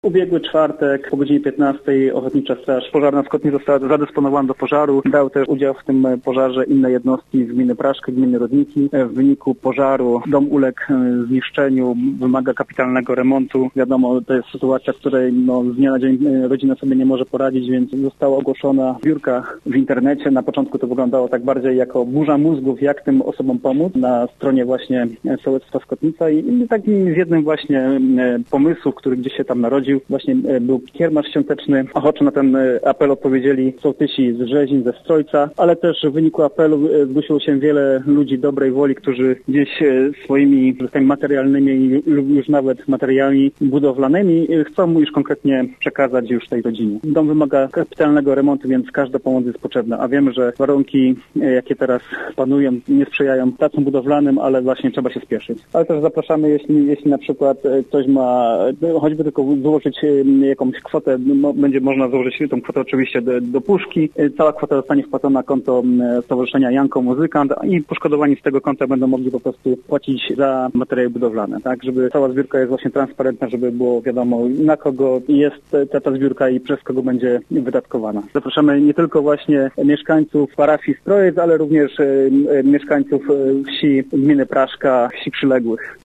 Ubiegły czwartek o godzinie 15 Ochotnicza Straż Pożarna w Kotnie została zadysponowana do pożaru. Brały też udział w tym pożarze inne jednostki z gminy Praszki, gminy Rodniki. W wyniku pożaru dom uległ zniszczeniu, wymaga kapitalnego remontu. Wiadomo, to jest sytuacja, w której z dnia na dzień rodzina sobie nie może poradzić, więc została ogłoszona zbiórka w internecie. Na początku to wyglądało tak bardziej jako burza mózgów, jak tym osobom pomóc. Na stronie właśnie sołectwa Skotnica i takim z jednym właśnie pomysłów, który gdzieś się tam narodził. Właśnie był kiermasz świąteczny. Ochoczo na ten apel odpowiedzieli sołtysi z Rzezin, ze Strojca, ale też w wyniku apelu zgłosiło się wiele ludzi dobrej woli, którzy gdzieś swoimi materialnymi lub już nawet materiałami budowlanymi chcą już konkretnie przekazać już tej rodzinie. Dom wymaga kapitalnego remontu, więc każda pomoc jest potrzebna, a wiemy, że warunki, jakie teraz panują, nie sprzyjają pracom budowlanym, ale właśnie trzeba się spieszyć. Ale też zapraszamy, jeśli na przykład ktoś ma choćby tylko złożyć jakąś kwotę, będzie można złożyć tą kwotę oczywiście do puszki. Cała kwota zostanie wpłacona na konto Stowarzyszenia Janko Muzykant i poszkodowani z tego konta będą mogli po prostu płacić za materiały budowlane, tak, żeby cała zbiórka jest właśnie transparentna, żeby było wiadomo, na kogo jest ta zbiórka i przez kogo będzie wydatkowana. Zapraszamy nie tylko właśnie mieszkańców parafii Strojec, ale również mieszkańców wsi gminy Praszka, wsi przyległych.